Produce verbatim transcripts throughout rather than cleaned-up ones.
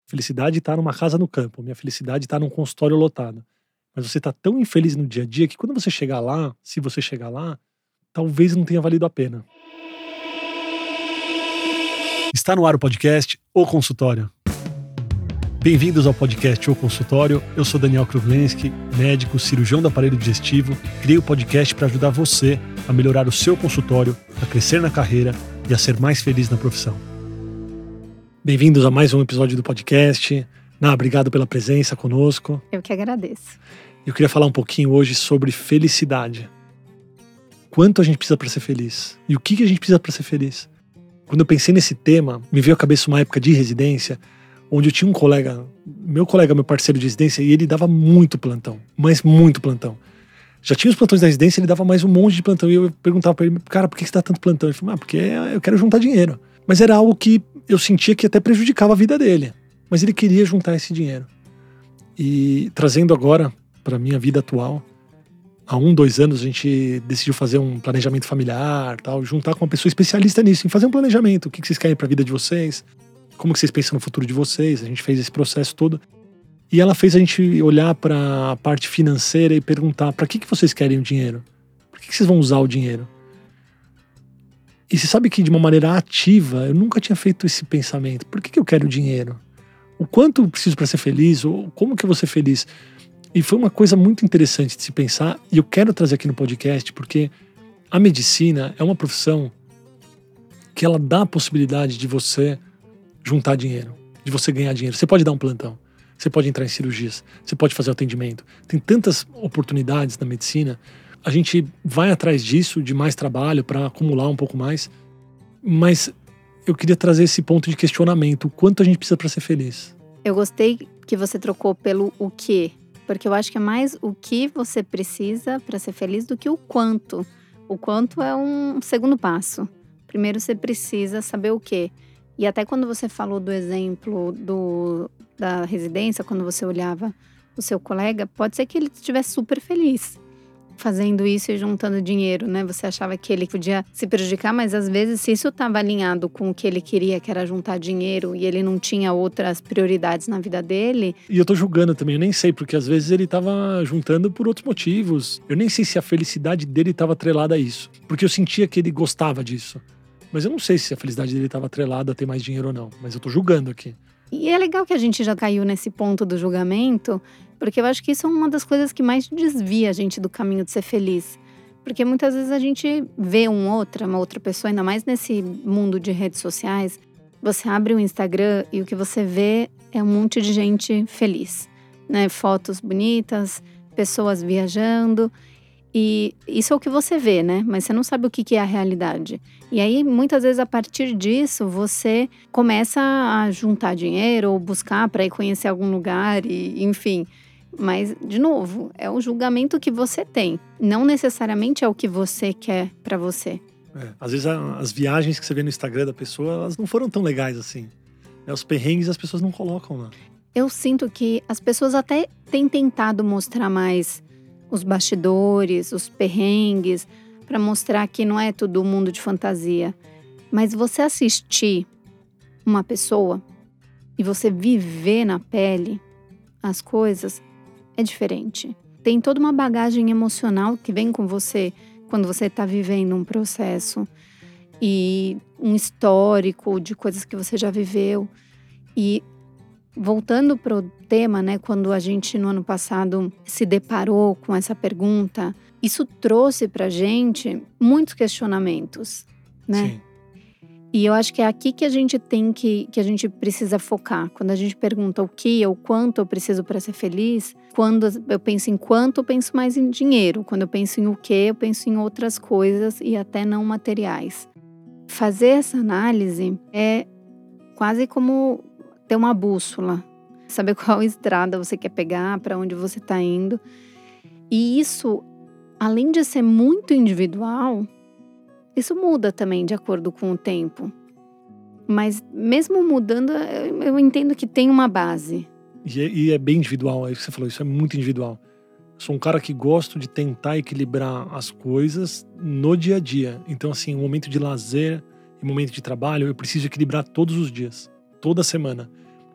Felicidade tá numa casa no campo, minha felicidade tá num consultório lotado. Mas você tá tão infeliz no dia a dia que quando você chegar lá, se você chegar lá, talvez não tenha valido a pena. Está no ar o podcast O Consultório. Bem-vindos ao podcast O Consultório. Eu sou Daniel Kruglenski, médico, cirurgião do aparelho digestivo. Criei o podcast para ajudar você a melhorar o seu consultório, a crescer na carreira e a ser mais feliz na profissão. Bem-vindos a mais um episódio do podcast. Ná, obrigado pela presença conosco. Eu que agradeço. Eu queria falar um pouquinho hoje sobre felicidade. Quanto a gente precisa para ser feliz? E o que a gente precisa para ser feliz? Quando eu pensei nesse tema, me veio à cabeça uma época de residência, onde eu tinha um colega, meu colega, meu parceiro de residência, e ele dava muito plantão, mas muito plantão. Já tinha os plantões da residência, ele dava mais um monte de plantão. E eu perguntava pra ele, cara, por que você dá tanto plantão? Ele falou, ah, porque eu quero juntar dinheiro. Mas era algo que eu sentia que até prejudicava a vida dele. Mas ele queria juntar esse dinheiro. E trazendo agora para a minha vida atual, há um, dois anos a gente decidiu fazer um planejamento familiar, tal, juntar com uma pessoa especialista nisso, em fazer um planejamento. O que vocês querem para a vida de vocês? Como que vocês pensam no futuro de vocês? A gente fez esse processo todo. E ela fez a gente olhar para a parte financeira e perguntar, para que, que vocês querem o dinheiro? Por que, que vocês vão usar o dinheiro? E você sabe que de uma maneira ativa, eu nunca tinha feito esse pensamento. Por que, que eu quero o dinheiro? O quanto eu preciso para ser feliz? Ou como que eu vou ser feliz? E foi uma coisa muito interessante de se pensar. E eu quero trazer aqui no podcast, porque a medicina é uma profissão que ela dá a possibilidade de você juntar dinheiro, de você ganhar dinheiro. Você pode dar um plantão, você pode entrar em cirurgias, você pode fazer atendimento. Tem tantas oportunidades na medicina. A gente vai atrás disso, de mais trabalho, para acumular um pouco mais. Mas eu queria trazer esse ponto de questionamento. O quanto a gente precisa para ser feliz? Eu gostei que você trocou pelo o quê. Porque eu acho que é mais o que você precisa para ser feliz do que o quanto. O quanto é um segundo passo. Primeiro você precisa saber o quê. E até quando você falou do exemplo do, da residência, quando você olhava o seu colega, pode ser que ele estivesse super feliz fazendo isso e juntando dinheiro, né? Você achava que ele podia se prejudicar, mas às vezes se isso estava alinhado com o que ele queria, que era juntar dinheiro, e ele não tinha outras prioridades na vida dele... E eu tô julgando também, eu nem sei, porque às vezes ele tava juntando por outros motivos. Eu nem sei se a felicidade dele estava atrelada a isso, porque eu sentia que ele gostava disso. Mas eu não sei se a felicidade dele estava atrelada a ter mais dinheiro ou não, mas eu tô julgando aqui. E é legal que a gente já caiu nesse ponto do julgamento, porque eu acho que isso é uma das coisas que mais desvia a gente do caminho de ser feliz. Porque muitas vezes a gente vê um outra, uma outra pessoa, ainda mais nesse mundo de redes sociais, você abre o Instagram e o que você vê é um monte de gente feliz, né? Fotos bonitas, pessoas viajando, e isso é o que você vê, né? Mas você não sabe o que é a realidade. E aí, muitas vezes, a partir disso, você começa a juntar dinheiro ou buscar para ir conhecer algum lugar, e, enfim. Mas, de novo, é o julgamento que você tem. Não necessariamente é o que você quer para você. É, às vezes, a, as viagens que você vê no Instagram da pessoa, elas não foram tão legais assim. É, os perrengues as pessoas não colocam lá. Eu sinto que as pessoas até têm tentado mostrar mais os bastidores, os perrengues, para mostrar que não é todo mundo de fantasia. Mas você assistir uma pessoa e você viver na pele as coisas é diferente. Tem toda uma bagagem emocional que vem com você quando você está vivendo um processo e um histórico de coisas que você já viveu. E voltando para o tema, né, quando a gente no ano passado se deparou com essa pergunta, isso trouxe para a gente muitos questionamentos, né? Sim. E eu acho que é aqui que a gente tem que, que a gente precisa focar. Quando a gente pergunta o que ou quanto eu preciso para ser feliz, quando eu penso em quanto, eu penso mais em dinheiro. Quando eu penso em o que, eu penso em outras coisas e até não materiais. Fazer essa análise é quase como ter uma bússola. Saber qual estrada você quer pegar, para onde você está indo. E isso, além de ser muito individual, isso muda também de acordo com o tempo. Mas mesmo mudando, eu entendo que tem uma base. E é, e é bem individual, é isso que você falou, isso é muito individual. Eu sou um cara que gosto de tentar equilibrar as coisas no dia a dia. Então, assim, o momento de lazer e o momento de trabalho, eu preciso equilibrar todos os dias, toda semana.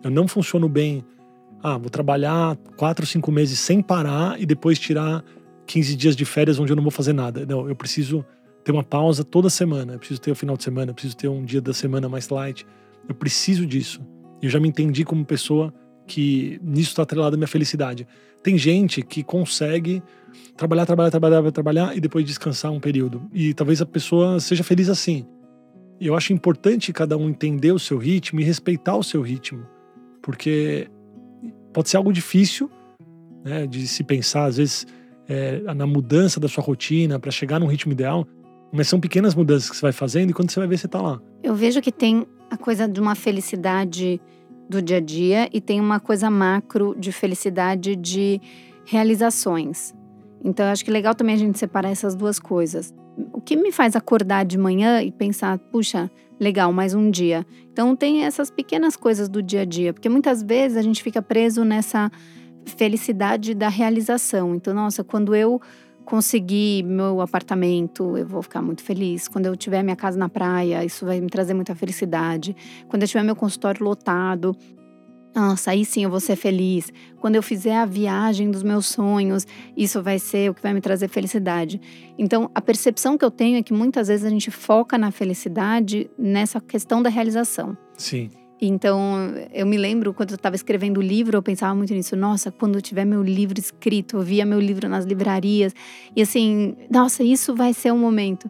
Eu não funciono bem, ah, vou trabalhar quatro, cinco meses sem parar e depois tirar quinze dias de férias onde eu não vou fazer nada. Não, eu preciso ter uma pausa toda semana, eu preciso ter o final de semana, eu preciso ter um dia da semana mais light. Eu preciso disso. Eu já me entendi como pessoa que nisso está atrelada a minha felicidade. Tem gente que consegue trabalhar, trabalhar, trabalhar, trabalhar e depois descansar um período. E talvez a pessoa seja feliz assim. E eu acho importante cada um entender o seu ritmo e respeitar o seu ritmo. Porque pode ser algo difícil, né, de se pensar, às vezes, é, na mudança da sua rotina para chegar num ritmo ideal. Mas são pequenas mudanças que você vai fazendo e quando você vai ver, você tá lá. Eu vejo que tem a coisa de uma felicidade do dia a dia e tem uma coisa macro de felicidade de realizações. Então, eu acho que é legal também a gente separar essas duas coisas. O que me faz acordar de manhã e pensar, puxa, legal, mais um dia. Então, tem essas pequenas coisas do dia a dia, porque muitas vezes a gente fica preso nessa felicidade da realização. Então, nossa, quando eu conseguir meu apartamento, eu vou ficar muito feliz. Quando eu tiver minha casa na praia, isso vai me trazer muita felicidade. Quando eu tiver meu consultório lotado, nossa, aí sim eu vou ser feliz. Quando eu fizer a viagem dos meus sonhos, isso vai ser o que vai me trazer felicidade. Então, a percepção que eu tenho é que muitas vezes a gente foca na felicidade nessa questão da realização. Sim. Então, eu me lembro, quando eu estava escrevendo o livro, eu pensava muito nisso. Nossa, quando eu tiver meu livro escrito, eu via meu livro nas livrarias. E assim, nossa, isso vai ser um momento.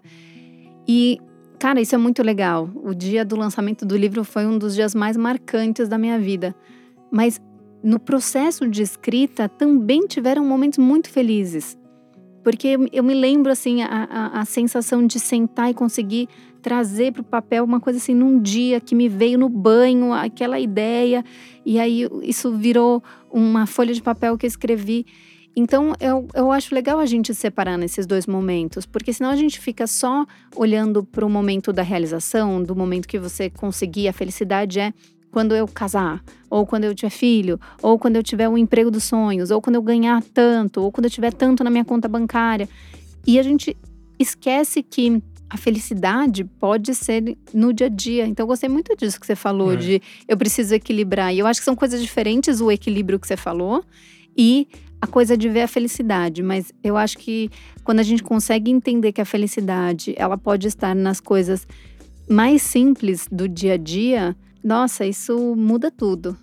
E, cara, isso é muito legal. O dia do lançamento do livro foi um dos dias mais marcantes da minha vida. Mas, no processo de escrita, também tiveram momentos muito felizes. Porque eu me lembro, assim, a, a, a sensação de sentar e conseguir trazer para o papel uma coisa assim, num dia que me veio no banho, aquela ideia. E aí isso virou uma folha de papel que eu escrevi. Então, eu, eu acho legal a gente separar nesses dois momentos. Porque senão a gente fica só olhando para o momento da realização, do momento que você conseguir. A felicidade é quando eu casar, ou quando eu tiver filho, ou quando eu tiver o emprego dos sonhos, ou quando eu ganhar tanto, ou quando eu tiver tanto na minha conta bancária. E a gente esquece que a felicidade pode ser no dia a dia. Então, eu gostei muito disso que você falou, é. de eu preciso equilibrar. E eu acho que são coisas diferentes, o equilíbrio que você falou e a coisa de ver a felicidade. Mas eu acho que quando a gente consegue entender que a felicidade, ela pode estar nas coisas mais simples do dia a dia, nossa, isso muda tudo.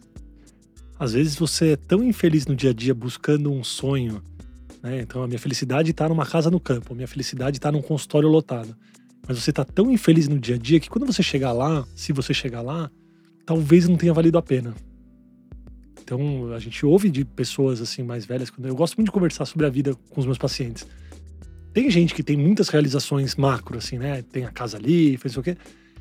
Às vezes você é tão infeliz no dia a dia buscando um sonho, né? Então, a minha felicidade está numa casa no campo, a minha felicidade está num consultório lotado. Mas você está tão infeliz no dia a dia que quando você chegar lá, se você chegar lá, talvez não tenha valido a pena. Então, a gente ouve de pessoas assim mais velhas. Eu gosto muito de conversar sobre a vida com os meus pacientes. Tem gente que tem muitas realizações macro, assim, né? Tem a casa ali, fez o quê.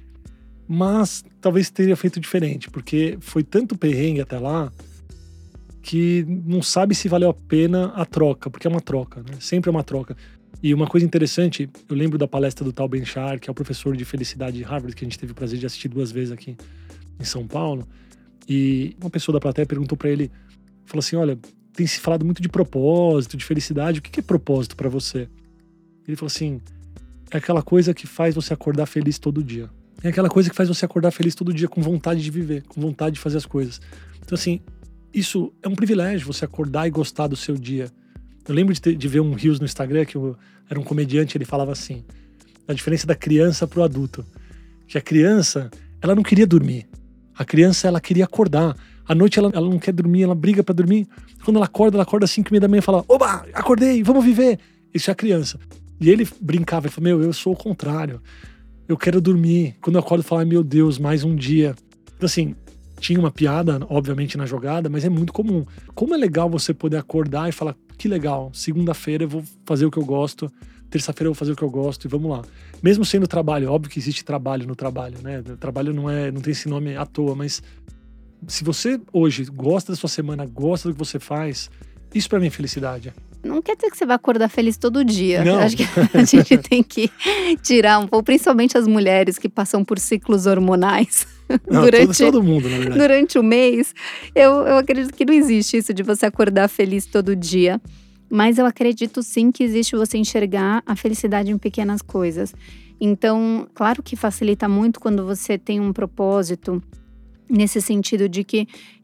Mas talvez teria feito diferente, porque foi tanto perrengue até lá que não sabe se valeu a pena a troca, porque é uma troca, né? Sempre é uma troca. E uma coisa interessante, eu lembro da palestra do Tal Ben-Shahar, que é o professor de felicidade de Harvard, que a gente teve o prazer de assistir duas vezes aqui em São Paulo. E uma pessoa da plateia perguntou para ele, falou assim, olha, tem se falado muito de propósito, de felicidade, o que é propósito para você? Ele falou assim, é aquela coisa que faz você acordar feliz todo dia. É aquela coisa que faz você acordar feliz todo dia, com vontade de viver, com vontade de fazer as coisas. Então assim, isso é um privilégio, você acordar e gostar do seu dia. Eu lembro de, ter, de ver um Reels no Instagram, que eu, era um comediante, ele falava assim, a diferença da criança pro adulto. Que a criança, ela não queria dormir. A criança, ela queria acordar. À noite, ela, ela não quer dormir, ela briga pra dormir. Quando ela acorda, ela acorda às cinco e meia da manhã e fala, oba, acordei, vamos viver. Isso é a criança. E ele brincava, ele falou, meu, eu sou o contrário. Eu quero dormir. Quando eu acordo, eu falo, ai meu Deus, mais um dia. Então assim, tinha uma piada, obviamente, na jogada, mas é muito comum. Como é legal você poder acordar e falar, que legal, segunda-feira eu vou fazer o que eu gosto, terça-feira eu vou fazer o que eu gosto e vamos lá. Mesmo sendo trabalho, óbvio que existe trabalho no trabalho, né? O trabalho não, é, não tem esse nome à toa, mas se você hoje gosta da sua semana, gosta do que você faz, isso pra mim é felicidade. Não quer dizer que você vai acordar feliz todo dia. Não. Acho que a gente tem que tirar um pouco, principalmente as mulheres que passam por ciclos hormonais. Não, durante, todo, todo mundo, na verdade. Durante o mês. Eu, eu acredito que não existe isso de você acordar feliz todo dia. Mas eu acredito sim que existe você enxergar a felicidade em pequenas coisas. Então, claro que facilita muito quando você tem um propósito, nesse sentido de que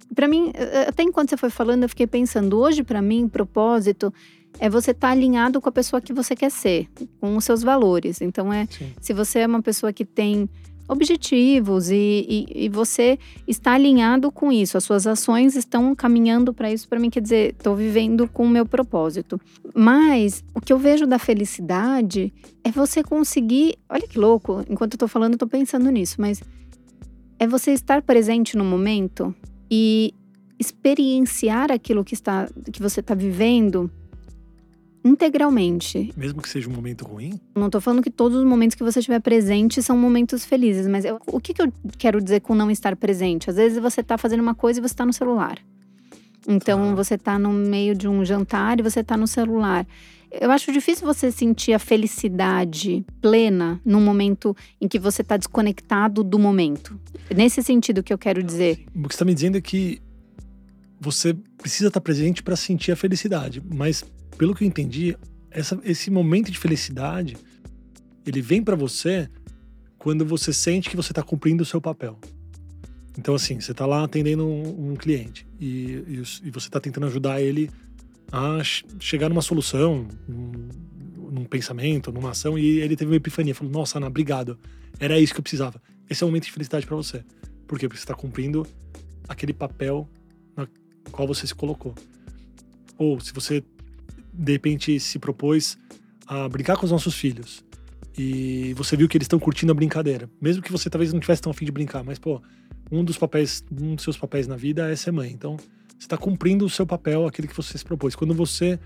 Pra mim, até enquanto você foi falando, eu fiquei pensando, hoje pra mim, propósito é você estar alinhado com a pessoa que você quer ser, com os seus valores. Então é, Sim. se você é uma pessoa que tem objetivos e, e, e você está alinhado com isso, as suas ações estão caminhando para isso, para mim quer dizer, estou vivendo com o meu propósito. Mas o que eu vejo da felicidade é você conseguir, olha que louco, enquanto eu estou falando eu estou pensando nisso, mas é você estar presente no momento e experienciar aquilo que, está, que você está vivendo integralmente. Mesmo que seja um momento ruim? Não tô falando que todos os momentos que você estiver presente são momentos felizes, mas eu, o que, que eu quero dizer com não estar presente? Às vezes você tá fazendo uma coisa e você tá no celular. Então Ah. você tá no meio de um jantar e você tá no celular. Eu acho difícil você sentir a felicidade plena num momento em que você tá desconectado do momento. Nesse sentido que eu quero dizer. O que você tá me dizendo é que você precisa estar presente para sentir a felicidade, mas pelo que eu entendi, essa, esse momento de felicidade, ele vem para você quando você sente que você tá cumprindo o seu papel. Então assim, você tá lá atendendo um, um cliente e, e, e você tá tentando ajudar ele a chegar numa solução, num, num pensamento, numa ação, e ele teve uma epifania, falou, nossa, Ana, obrigado, era isso que eu precisava. Esse é o momento de felicidade para você. Por quê? Porque você tá cumprindo aquele papel no qual você se colocou. Ou se você de repente se propôs a brincar com os nossos filhos e você viu que eles estão curtindo a brincadeira, mesmo que você talvez não tivesse tão afim de brincar, mas pô, um dos papéis, um dos seus papéis na vida é ser mãe, então você está cumprindo o seu papel, aquele que você se propôs. Quando você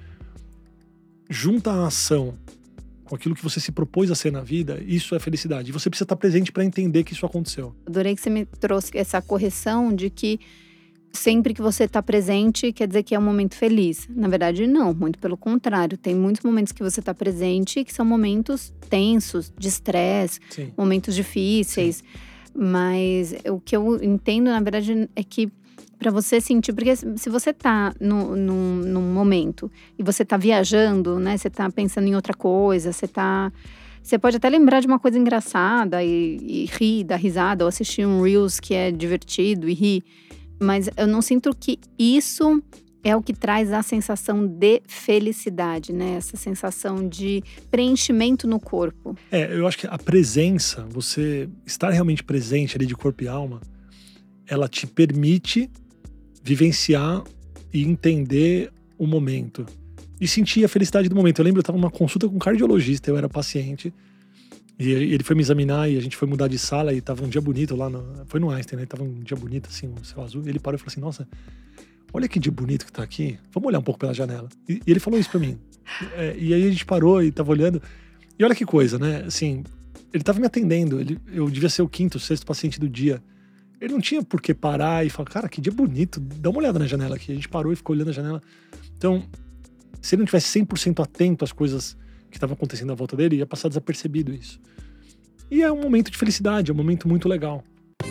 junta a ação com aquilo que você se propôs a ser na vida, isso é felicidade, e você precisa estar presente para entender que isso aconteceu. Adorei que você me trouxe essa correção de que sempre que você está presente, quer dizer que é um momento feliz. Na verdade, não. Muito pelo contrário. Tem muitos momentos que você está presente que são momentos tensos, de estresse, momentos difíceis. Sim. Mas o que eu entendo, na verdade, é que para você sentir… Porque se você está no, no, num momento e você está viajando, né? Você está pensando em outra coisa, você está… Você pode até lembrar de uma coisa engraçada e, e rir, dar risada, ou assistir um Reels que é divertido e rir. Mas eu não sinto que isso é o que traz a sensação de felicidade, né? Essa sensação de preenchimento no corpo. É, eu acho que a presença, você estar realmente presente ali de corpo e alma, ela te permite vivenciar e entender o momento. E sentir a felicidade do momento. Eu lembro, eu estava numa consulta com um cardiologista, eu era paciente. E ele foi me examinar e a gente foi mudar de sala e tava um dia bonito lá, no, foi no Einstein, né? Tava um dia bonito, assim, um céu azul. E ele parou e falou assim, nossa, olha que dia bonito que tá aqui. Vamos olhar um pouco pela janela. E, e ele falou isso pra mim. É, e aí a gente parou e tava olhando. E olha que coisa, né? Assim, ele tava me atendendo. Ele, eu devia ser o quinto, sexto paciente do dia. Ele não tinha por que parar e falar, cara, que dia bonito. Dá uma olhada na janela aqui. A gente parou e ficou olhando a janela. Então, se ele não tivesse cem por cento atento às coisas que estavam acontecendo à volta dele, ia passar desapercebido isso. E é um momento de felicidade, é um momento muito legal.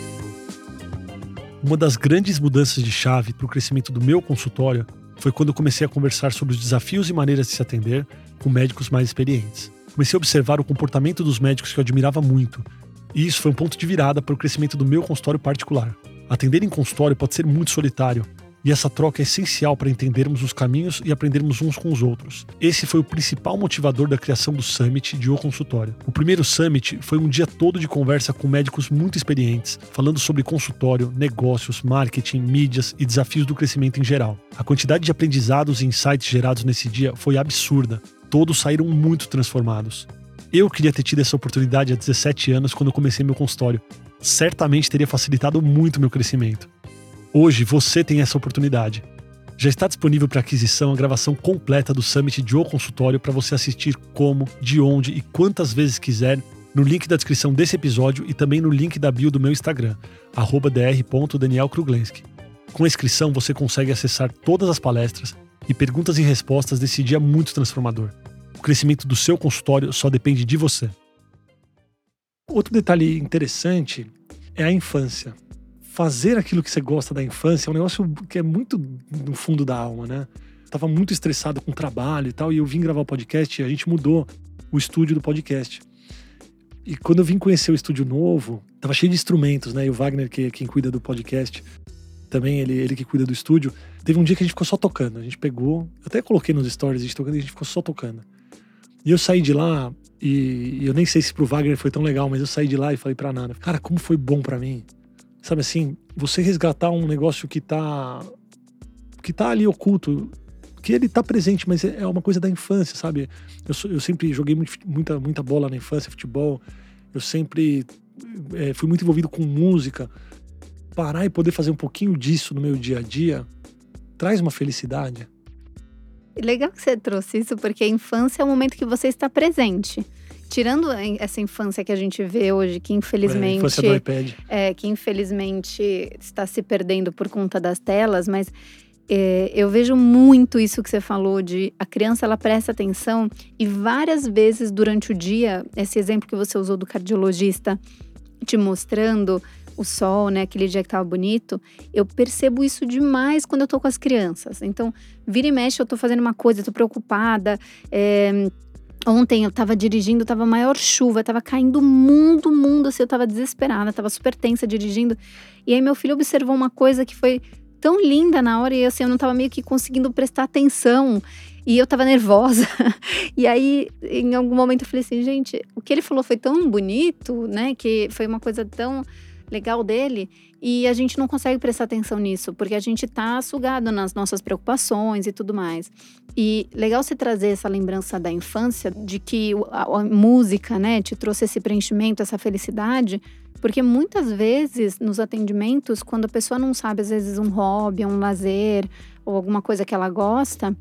Uma das grandes mudanças de chave para o crescimento do meu consultório foi quando eu comecei a conversar sobre os desafios e maneiras de se atender com médicos mais experientes. Comecei a observar o comportamento dos médicos que eu admirava muito, e isso foi um ponto de virada para o crescimento do meu consultório particular. Atender em consultório pode ser muito solitário, e essa troca é essencial para entendermos os caminhos e aprendermos uns com os outros. Esse foi o principal motivador da criação do Summit de O Consultório. O primeiro Summit foi um dia todo de conversa com médicos muito experientes, falando sobre consultório, negócios, marketing, mídias e desafios do crescimento em geral. A quantidade de aprendizados e insights gerados nesse dia foi absurda. Todos saíram muito transformados. Eu queria ter tido essa oportunidade há dezessete anos quando eu comecei meu consultório. Certamente teria facilitado muito meu crescimento. Hoje você tem essa oportunidade. Já está disponível para aquisição a gravação completa do Summit de O Consultório para você assistir como, de onde e quantas vezes quiser no link da descrição desse episódio e também no link da bio do meu Instagram, arroba dr ponto daniel kruglenski. Com a inscrição você consegue acessar todas as palestras e perguntas e respostas desse dia muito transformador. O crescimento do seu consultório só depende de você. Outro detalhe interessante é a infância. Fazer aquilo que você gosta da infância é um negócio que é muito no fundo da alma, né? Eu tava muito estressado com o trabalho e tal, e eu vim gravar o podcast e a gente mudou o estúdio do podcast. E quando eu vim conhecer o estúdio novo, tava cheio de instrumentos, né? E o Wagner, que é quem cuida do podcast, também, ele, ele que cuida do estúdio. Teve um dia que a gente ficou só tocando. A gente pegou, eu até coloquei nos stories, a gente tocando, e a gente ficou só tocando. E eu saí de lá, e, e eu nem sei se pro Wagner foi tão legal, mas eu saí de lá e falei pra Nana, cara, como foi bom pra mim. Sabe assim, você resgatar um negócio que tá, que tá ali oculto, que ele tá presente, mas é uma coisa da infância, sabe? Eu, eu sempre joguei muito, muita, muita bola na infância, futebol. Eu sempre é, fui muito envolvido com música. Parar e poder fazer um pouquinho disso no meu dia a dia traz uma felicidade. Legal que você trouxe isso, porque a infância é o momento que você está presente. Tirando essa infância que a gente vê hoje, que infelizmente… É, infância do iPad. É, que infelizmente está se perdendo por conta das telas, mas é, eu vejo muito isso que você falou de a criança, ela presta atenção e várias vezes durante o dia, esse exemplo que você usou do cardiologista te mostrando o sol, né, aquele dia que tava bonito, eu percebo isso demais quando eu tô com as crianças. Então, vira e mexe, eu tô fazendo uma coisa, eu tô preocupada. É, ontem eu tava dirigindo, tava maior chuva, tava caindo mundo, mundo, assim, eu tava desesperada, tava super tensa dirigindo. E aí meu filho observou uma coisa que foi tão linda na hora e assim, eu não tava meio que conseguindo prestar atenção. E eu tava nervosa. E aí, em algum momento eu falei assim, gente, o que ele falou foi tão bonito, né, que foi uma coisa tão legal dele, e a gente não consegue prestar atenção nisso, porque a gente tá sugado nas nossas preocupações e tudo mais. E legal você trazer essa lembrança da infância, de que a, a música, né, te trouxe esse preenchimento, essa felicidade, porque muitas vezes nos atendimentos, quando a pessoa não sabe, às vezes um hobby, um lazer, ou alguma coisa que ela gosta,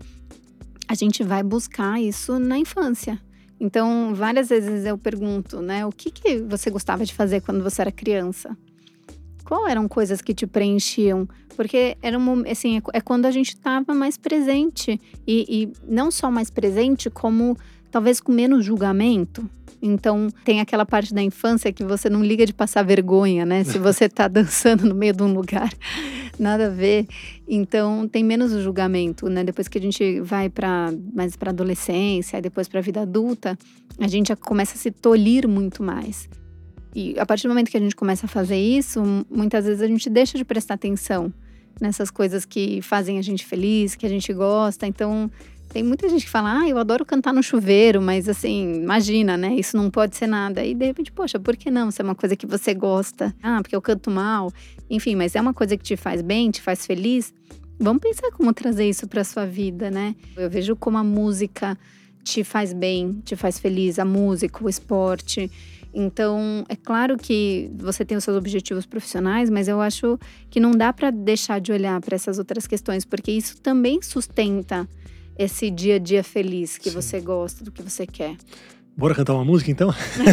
a gente vai buscar isso na infância. Então, várias vezes eu pergunto, né, o que, que você gostava de fazer quando você era criança? Quais eram coisas que te preenchiam? Porque era um, assim, é quando a gente estava mais presente. E, e não só mais presente, como talvez com menos julgamento. Então, tem aquela parte da infância que você não liga de passar vergonha, né? Se você tá dançando no meio de um lugar, nada a ver. Então, tem menos o julgamento, né? Depois que a gente vai para mais para adolescência, depois para a vida adulta, a gente já começa a se tolir muito mais. E a partir do momento que a gente começa a fazer isso, muitas vezes a gente deixa de prestar atenção nessas coisas que fazem a gente feliz, que a gente gosta. Então, tem muita gente que fala, ah, eu adoro cantar no chuveiro, mas assim, imagina, né? Isso não pode ser nada. E de repente, poxa, por que não? Se é uma coisa que você gosta. Ah, porque eu canto mal. Enfim, mas é uma coisa que te faz bem, te faz feliz. Vamos pensar como trazer isso para sua vida, né? Eu vejo como a música te faz bem, te faz feliz. A música, o esporte. Então, é claro que você tem os seus objetivos profissionais, mas eu acho que não dá para deixar de olhar para essas outras questões, porque isso também sustenta esse dia a dia feliz que Sim. você gosta, do que você quer. Bora cantar uma música, então?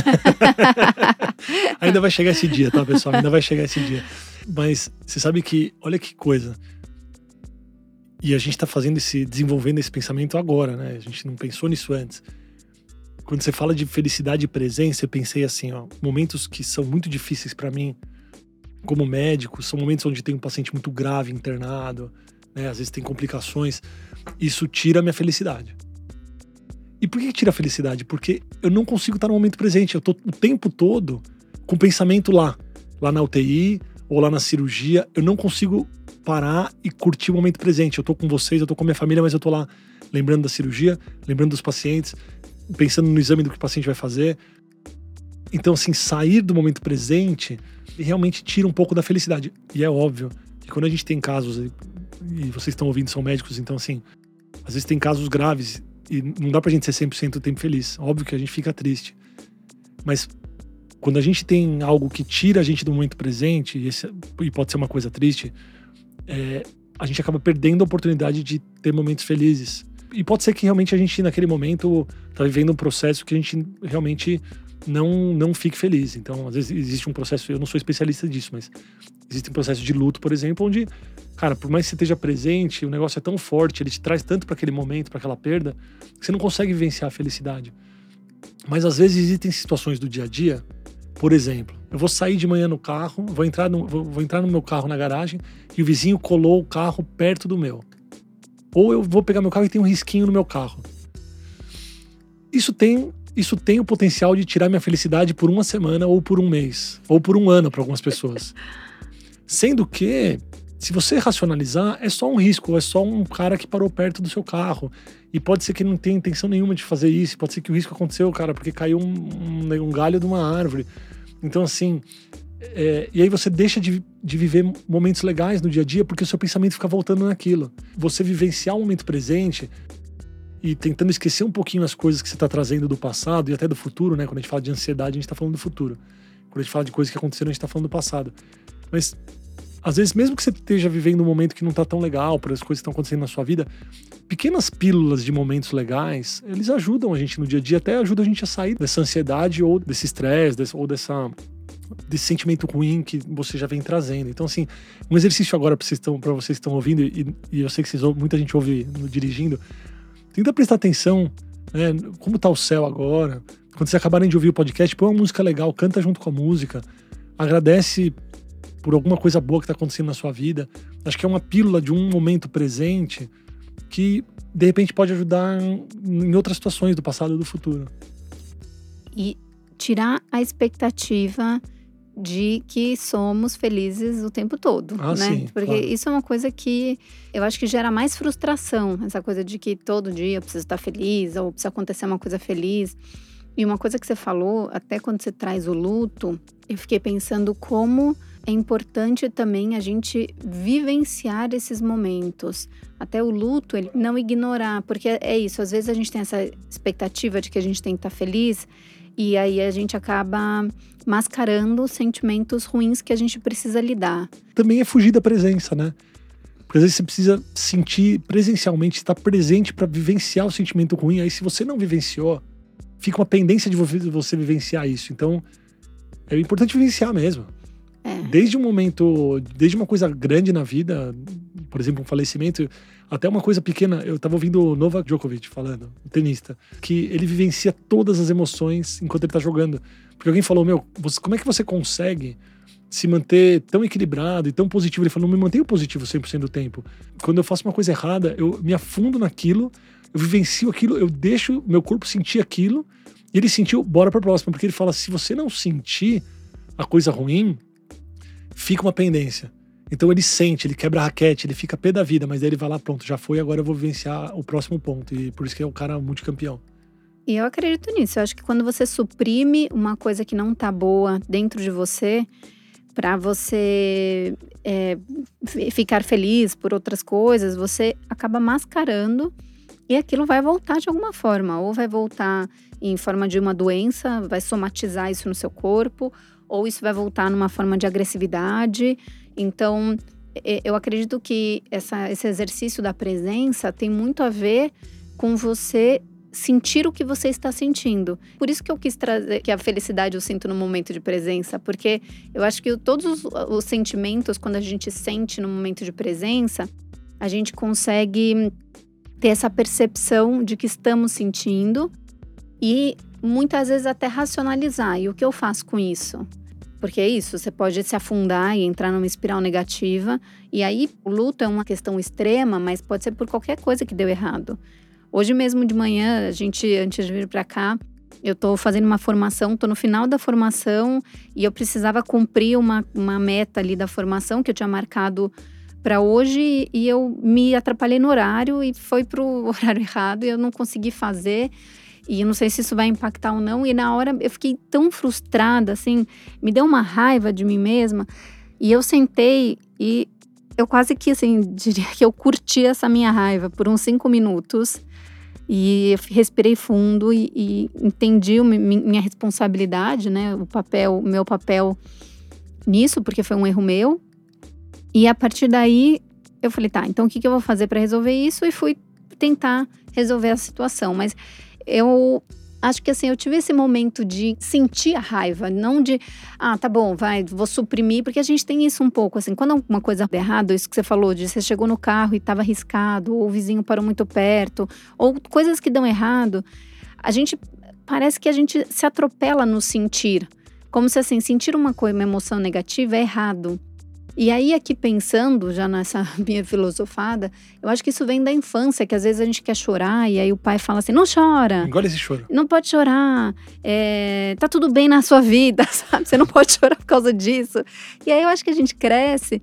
Ainda vai chegar esse dia, tá, pessoal? Ainda vai chegar esse dia. Mas você sabe que, olha que coisa. E a gente tá fazendo esse, desenvolvendo esse pensamento agora, né? A gente não pensou nisso antes. Quando você fala de felicidade e presença, eu pensei assim, ó, momentos que são muito difíceis pra mim, como médico, são momentos onde tem um paciente muito grave internado, né? Às vezes tem complicações. Isso tira a minha felicidade. E por que tira a felicidade? Porque eu não consigo estar no momento presente. Eu tô o tempo todo com o pensamento lá. Lá na U T I ou lá na cirurgia. Eu não consigo parar e curtir o momento presente. Eu tô com vocês, eu tô com a minha família, mas eu tô lá lembrando da cirurgia, lembrando dos pacientes, pensando no exame do que o paciente vai fazer. Então, assim, sair do momento presente realmente tira um pouco da felicidade. E é óbvio que quando a gente tem casos, e vocês estão ouvindo, são médicos, então assim, às vezes tem casos graves e não dá pra gente ser cem por cento do tempo feliz. Óbvio que a gente fica triste. Mas quando a gente tem algo que tira a gente do momento presente, e, esse, e pode ser uma coisa triste, é, a gente acaba perdendo a oportunidade de ter momentos felizes. E pode ser que realmente a gente, naquele momento, tá vivendo um processo que a gente realmente não, não fique feliz. Então, às vezes existe um processo, eu não sou especialista disso, mas existe um processo de luto, por exemplo, onde, cara, por mais que você esteja presente, o negócio é tão forte, ele te traz tanto para aquele momento, para aquela perda, que você não consegue vivenciar a felicidade. Mas às vezes existem situações do dia a dia, por exemplo, eu vou sair de manhã no carro, vou entrar no, vou, vou entrar no meu carro na garagem e o vizinho colou o carro perto do meu. Ou eu vou pegar meu carro e tem um risquinho no meu carro. Isso tem, isso tem o potencial de tirar minha felicidade por uma semana ou por um mês. Ou por um ano para algumas pessoas. Sendo que Se você racionalizar, é só um risco, é só um cara que parou perto do seu carro. E pode ser que ele não tenha intenção nenhuma de fazer isso, pode ser que o risco aconteceu, cara, porque caiu um, um, um galho de uma árvore. Então, assim, é, e aí você deixa de, de viver momentos legais no dia a dia, porque o seu pensamento fica voltando naquilo. Você vivenciar o momento presente e tentando esquecer um pouquinho as coisas que você está trazendo do passado e até do futuro, né? Quando a gente fala de ansiedade, a gente está falando do futuro. Quando a gente fala de coisas que aconteceram, a gente está falando do passado. Mas às vezes, mesmo que você esteja vivendo um momento que não tá tão legal, por as coisas que estão acontecendo na sua vida, pequenas pílulas de momentos legais, eles ajudam a gente no dia a dia, até ajudam a gente a sair dessa ansiedade ou desse estresse, desse, ou dessa, desse sentimento ruim que você já vem trazendo. Então, assim, um exercício agora para vocês, vocês que estão ouvindo, e, e eu sei que vocês, muita gente ouve no dirigindo, tenta prestar atenção, né, como tá o céu agora. Quando vocês acabarem de ouvir o podcast, põe uma música legal, canta junto com a música, agradece por alguma coisa boa que está acontecendo na sua vida. Acho que é uma pílula de um momento presente que, de repente, pode ajudar em outras situações do passado e do futuro. E tirar a expectativa de que somos felizes o tempo todo, ah, né? Sim, Porque claro. Isso é uma coisa que eu acho que gera mais frustração, essa coisa de que todo dia eu preciso estar feliz ou precisa acontecer uma coisa feliz. E uma coisa que você falou, até quando você traz o luto, eu fiquei pensando como é importante também a gente vivenciar esses momentos. Até o luto, ele não ignorar, porque é isso, às vezes a gente tem essa expectativa de que a gente tem que estar feliz e aí a gente acaba mascarando sentimentos ruins que a gente precisa lidar. Também é fugir da presença, né? Porque às vezes você precisa sentir presencialmente, estar presente para vivenciar o sentimento ruim. Aí se você não vivenciou, fica uma pendência de você vivenciar isso. Então, é importante vivenciar mesmo. É. Desde um momento, desde uma coisa grande na vida, por exemplo, um falecimento, até uma coisa pequena. Eu tava ouvindo o Novak Djokovic falando, o tenista, que ele vivencia todas as emoções enquanto ele tá jogando. Porque alguém falou, meu, você, como é que você consegue se manter tão equilibrado e tão positivo? Ele falou, não me mantenho positivo cem por cento do tempo. Quando eu faço uma coisa errada, eu me afundo naquilo, eu vivencio aquilo, eu deixo meu corpo sentir aquilo, e ele sentiu, bora pra próxima. Porque ele fala, se você não sentir a coisa ruim, fica uma pendência. Então ele sente, ele quebra a raquete, ele fica pé da vida, mas daí ele vai lá, pronto, já foi, agora eu vou vivenciar o próximo ponto. E por isso que é o cara multicampeão. E eu acredito nisso. Eu acho que quando você suprime uma coisa que não tá boa dentro de você, pra você é, ficar feliz por outras coisas, você acaba mascarando e aquilo vai voltar de alguma forma. Ou vai voltar em forma de uma doença, vai somatizar isso no seu corpo, ou isso vai voltar numa forma de agressividade. Então, eu acredito que essa, esse exercício da presença tem muito a ver com você sentir o que você está sentindo. Por isso que eu quis trazer que a felicidade eu sinto no momento de presença, porque eu acho que todos os, os sentimentos, quando a gente sente no momento de presença, a gente consegue ter essa percepção de que estamos sentindo e muitas vezes até racionalizar. E o que eu faço com isso? Porque é isso, você pode se afundar e entrar numa espiral negativa. E aí, o luto é uma questão extrema, mas pode ser por qualquer coisa que deu errado. Hoje mesmo de manhã, a gente, antes de vir para cá, eu tô fazendo uma formação, tô no final da formação e eu precisava cumprir uma, uma meta ali da formação que eu tinha marcado para hoje e eu me atrapalhei no horário e foi pro horário errado e eu não consegui fazer. E eu não sei se isso vai impactar ou não. E na hora eu fiquei tão frustrada, assim, me deu uma raiva de mim mesma. E eu sentei e eu quase que, assim, diria que eu curti essa minha raiva por uns cinco minutos. E eu respirei fundo e, e entendi o, minha responsabilidade, né? O papel, o meu papel nisso, porque foi um erro meu. E a partir daí, eu falei, tá, então o que, que eu vou fazer para resolver isso? E fui tentar resolver a situação. Mas eu acho que assim, eu tive esse momento de sentir a raiva, não de, ah, tá bom, vai, vou suprimir, porque a gente tem isso um pouco, assim, quando alguma coisa dá errado, isso que você falou, de você chegou no carro e estava arriscado, ou o vizinho parou muito perto, ou coisas que dão errado, a gente, parece que a gente se atropela no sentir, como se assim, sentir uma coisa, uma emoção negativa é errado. E aí, aqui pensando, já nessa minha filosofada, eu acho que isso vem da infância, que às vezes a gente quer chorar e aí o pai fala assim, não chora. Engole esse choro. Não pode chorar, é, tá tudo bem na sua vida, sabe? Você não pode chorar por causa disso. E aí eu acho que a gente cresce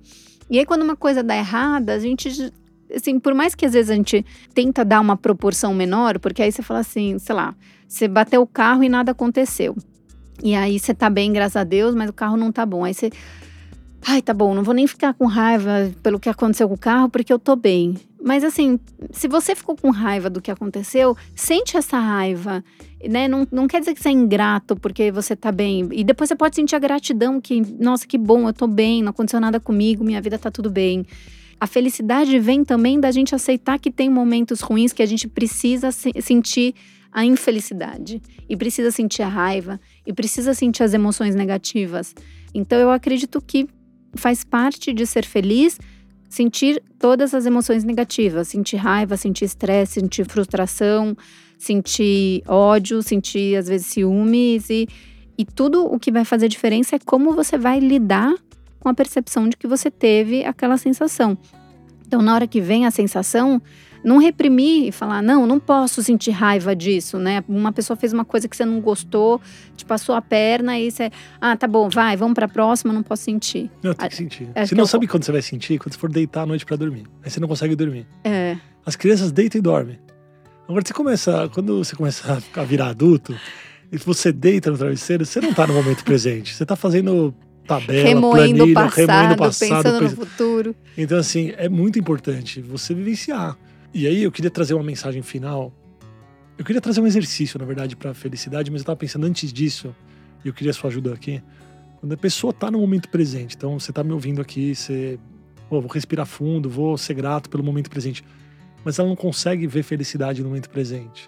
E aí, quando uma coisa dá errada, a gente, assim, por mais que às vezes a gente tenta dar uma proporção menor, porque aí você fala assim, sei lá, você bateu o carro e nada aconteceu. E aí você tá bem, graças a Deus, mas o carro não tá bom. Aí você, ai, tá bom, não vou nem ficar com raiva pelo que aconteceu com o carro, porque eu tô bem. Mas assim, se você ficou com raiva do que aconteceu, sente essa raiva, né? Não, não quer dizer que você é ingrato porque você tá bem. E depois você pode sentir a gratidão que, nossa, que bom, eu tô bem, não aconteceu nada comigo, minha vida tá tudo bem. A felicidade vem também da gente aceitar que tem momentos ruins que a gente precisa se- sentir a infelicidade. E precisa sentir a raiva, e precisa sentir as emoções negativas. Então eu acredito que faz parte de ser feliz sentir todas as emoções negativas, sentir raiva, sentir estresse, sentir frustração, sentir ódio, sentir às vezes ciúmes e, e tudo o que vai fazer diferença é como você vai lidar com a percepção de que você teve aquela sensação. Então, na hora que vem a sensação, não reprimir e falar, não, não posso sentir raiva disso, né? Uma pessoa fez uma coisa que você não gostou, te passou a perna e você, ah, tá bom, vai, vamos pra próxima, não posso sentir. Não, tem que sentir. Acho Você que não eu- sabe quando você vai sentir, quando você for deitar à noite pra dormir. Aí você não consegue dormir. É, As crianças deitam e dormem. Agora você começa, quando você começa a ficar- a virar adulto, e você deita no travesseiro, você não tá no momento presente. Você tá fazendo tabela, remoendo o planilha, passado, remoendo o passado. pensando coisa- no futuro. Então, assim, é muito importante você vivenciar. E aí, eu queria trazer uma mensagem final. Eu queria trazer um exercício, na verdade, para a felicidade, mas eu estava pensando antes disso, e eu queria a sua ajuda aqui. Quando a pessoa está no momento presente, então você está me ouvindo aqui, você, pô, vou respirar fundo, vou ser grato pelo momento presente, mas ela não consegue ver felicidade no momento presente.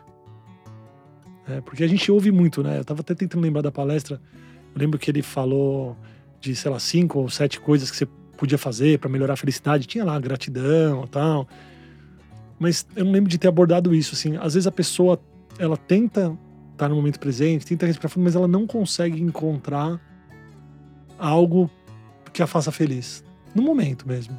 É, porque a gente ouve muito, né? Eu estava até tentando lembrar da palestra, eu lembro que ele falou de, sei lá, cinco ou sete coisas que você podia fazer para melhorar a felicidade, tinha lá gratidão e tal. Mas eu não lembro de ter abordado isso, assim. Às vezes a pessoa, ela tenta estar no momento presente, tenta respirar fundo, mas ela não consegue encontrar algo que a faça feliz. No momento mesmo.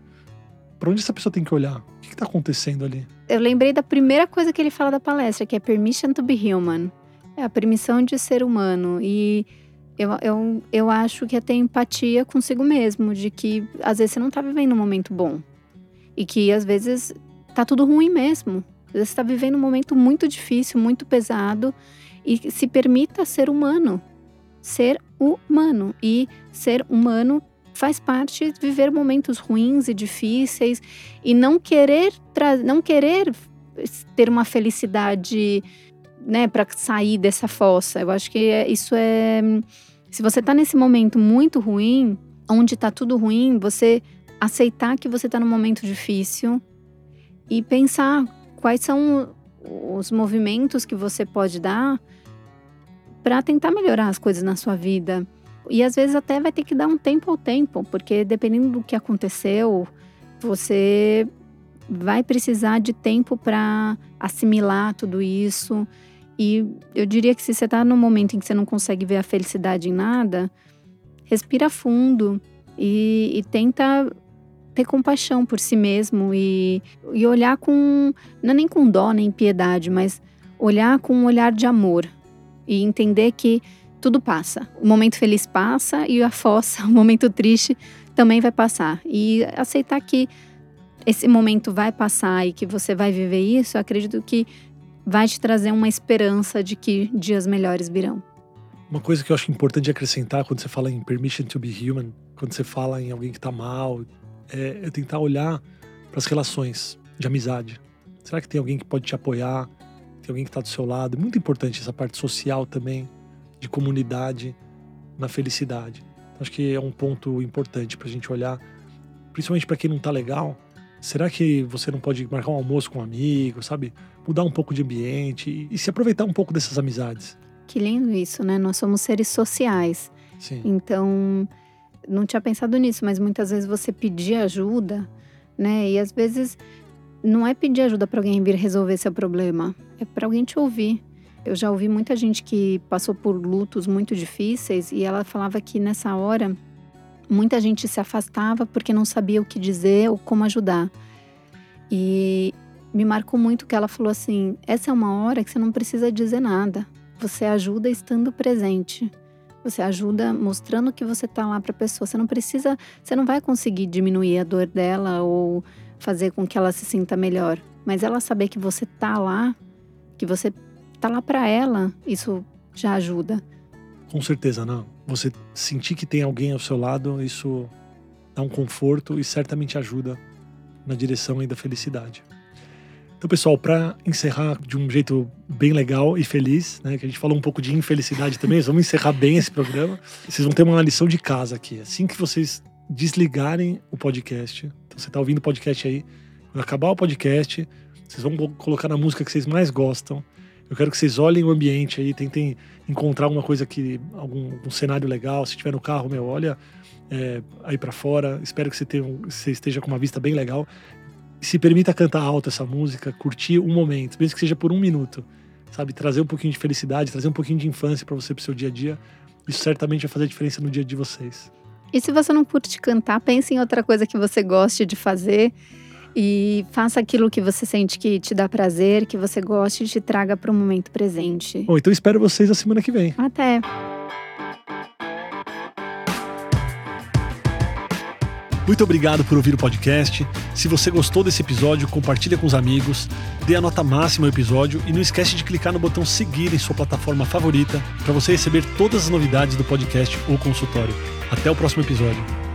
Pra onde essa pessoa tem que olhar? O que que tá acontecendo ali? Eu lembrei da primeira coisa que ele fala da palestra, que é permission to be human. É a permissão de ser humano. E eu, eu, eu acho que é ter empatia consigo mesmo, de que às vezes você não tá vivendo um momento bom. E que às vezes tá tudo ruim mesmo. Às vezes você tá vivendo um momento muito difícil, muito pesado. E se permita ser humano. Ser humano. E ser humano faz parte de viver momentos ruins e difíceis. E não querer, tra- não querer ter uma felicidade, né, para sair dessa fossa. Eu acho que é- isso é... Se você tá nesse momento muito ruim, onde tá tudo ruim, você aceitar que você tá num momento difícil e pensar quais são os movimentos que você pode dar para tentar melhorar as coisas na sua vida. E às vezes até vai ter que dar um tempo ao tempo, porque dependendo do que aconteceu, você vai precisar de tempo para assimilar tudo isso. E eu diria que se você tá num momento em que você não consegue ver a felicidade em nada, respira fundo e, e tenta ter compaixão por si mesmo e, e olhar com, não é nem com dó, nem piedade, mas olhar com um olhar de amor e entender que tudo passa. O momento feliz passa e a fossa, o momento triste também vai passar. E aceitar que esse momento vai passar e que você vai viver isso, eu acredito que vai te trazer uma esperança de que dias melhores virão. Uma coisa que eu acho importante acrescentar quando você fala em permission to be human, quando você fala em alguém que tá mal, é, é tentar olhar para as relações de amizade. Será que tem alguém que pode te apoiar? Tem alguém que tá do seu lado? É muito importante essa parte social também, de comunidade, na felicidade. Então, acho que é um ponto importante pra gente olhar, principalmente para quem não tá legal. Será que você não pode marcar um almoço com um amigo, sabe? Mudar um pouco de ambiente e, e se aproveitar um pouco dessas amizades. Que lindo isso, né? Nós somos seres sociais. Sim. Então, não tinha pensado nisso, mas muitas vezes você pedir ajuda, né? E às vezes não é pedir ajuda para alguém vir resolver seu problema, é para alguém te ouvir. Eu já ouvi muita gente que passou por lutos muito difíceis e ela falava que nessa hora muita gente se afastava porque não sabia o que dizer ou como ajudar. E me marcou muito que ela falou assim, essa é uma hora que você não precisa dizer nada. Você ajuda estando presente. Você ajuda mostrando que você tá lá pra pessoa. Você não precisa, você não vai conseguir diminuir a dor dela ou fazer com que ela se sinta melhor. Mas ela saber que você tá lá, que você tá lá pra ela, isso já ajuda. Com certeza, não. Você sentir que tem alguém ao seu lado, isso dá um conforto e certamente ajuda na direção aí da felicidade. Então, pessoal, para encerrar de um jeito bem legal e feliz, né, que a gente falou um pouco de infelicidade também, vamos encerrar bem esse programa. Vocês vão ter uma lição de casa aqui. Assim que vocês desligarem o podcast, então você está ouvindo o podcast aí, quando acabar o podcast, vocês vão colocar na música que vocês mais gostam. Eu quero que vocês olhem o ambiente aí, tentem encontrar alguma coisa que, algum um cenário legal. Se estiver no carro, meu, olha é, aí para fora. Espero que você, tenha, você esteja com uma vista bem legal. Se permita cantar alto essa música, curtir um momento, mesmo que seja por um minuto, sabe? Trazer um pouquinho de felicidade, trazer um pouquinho de infância para você, pro seu dia a dia. Isso certamente vai fazer a diferença no dia de vocês. E se você não curte cantar, pense em outra coisa que você goste de fazer e faça aquilo que você sente que te dá prazer, que você goste e te traga para o momento presente. Bom, então espero vocês a semana que vem. Até! Muito obrigado por ouvir o podcast. Se você gostou desse episódio, compartilha com os amigos, dê a nota máxima ao episódio e não esquece de clicar no botão seguir em sua plataforma favorita para você receber todas as novidades do podcast ou consultório. Até o próximo episódio.